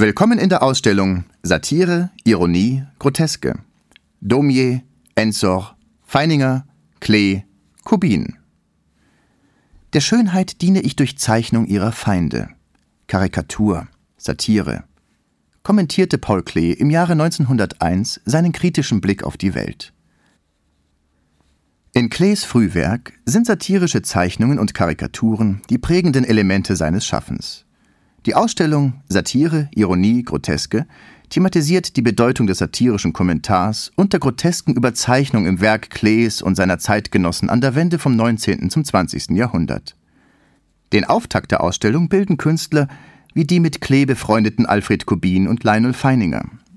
Willkommen in der Ausstellung Satire, Ironie, Groteske. Daumier, Ensor, Feininger, Klee, Kubin. Der Schönheit diene ich durch Zeichnung ihrer Feinde. Karikatur, Satire. Kommentierte Paul Klee im Jahre 1901 seinen kritischen Blick auf die Welt. In Klees Frühwerk sind satirische Zeichnungen und Karikaturen die prägenden Elemente seines Schaffens. Die Ausstellung Satire, Ironie, Groteske thematisiert die Bedeutung des satirischen Kommentars und der grotesken Überzeichnung im Werk Klees und seiner Zeitgenossen an der Wende vom 19. zum 20. Jahrhundert. Den Auftakt der Ausstellung bilden Künstler wie die mit Klee befreundeten Alfred Kubin und Lionel Feininger.